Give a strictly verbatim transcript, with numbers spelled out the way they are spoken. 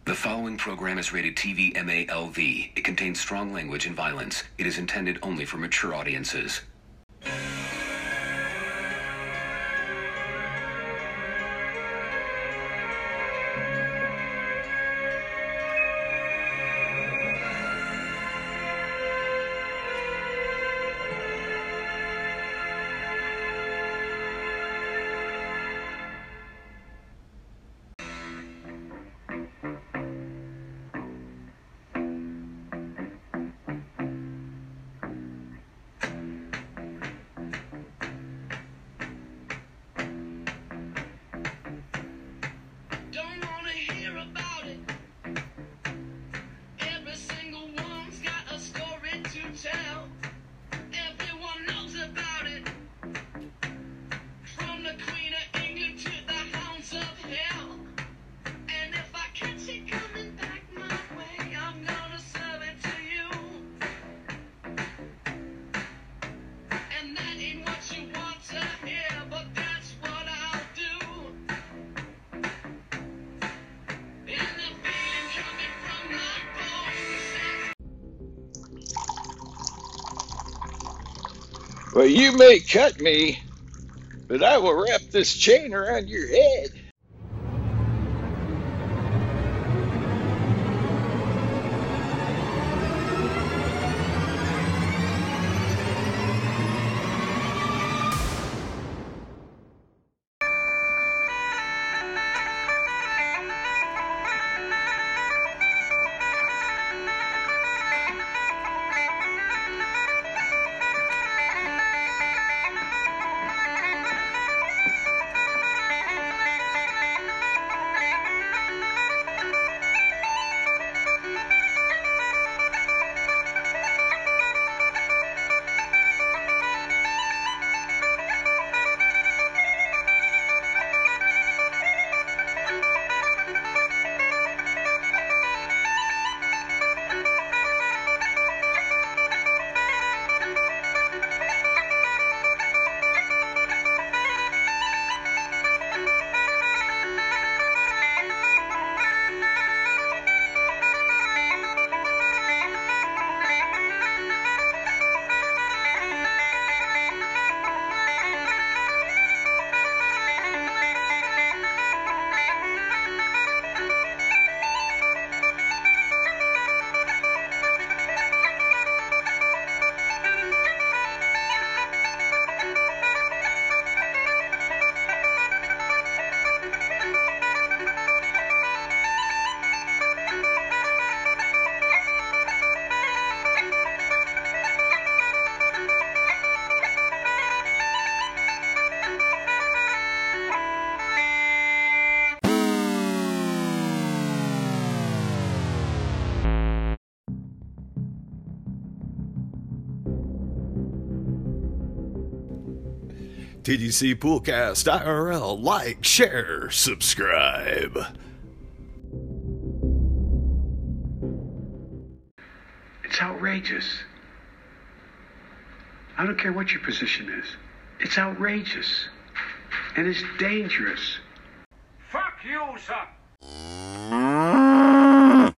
The following program is rated T V M A L V. It contains strong language and violence. It is intended only for mature audiences. Well, you may cut me, but I will wrap this chain around your head. T D C Poolcast I R L, like, share, subscribe. It's outrageous. I don't care what your position is. It's outrageous. And it's dangerous. Fuck you, son!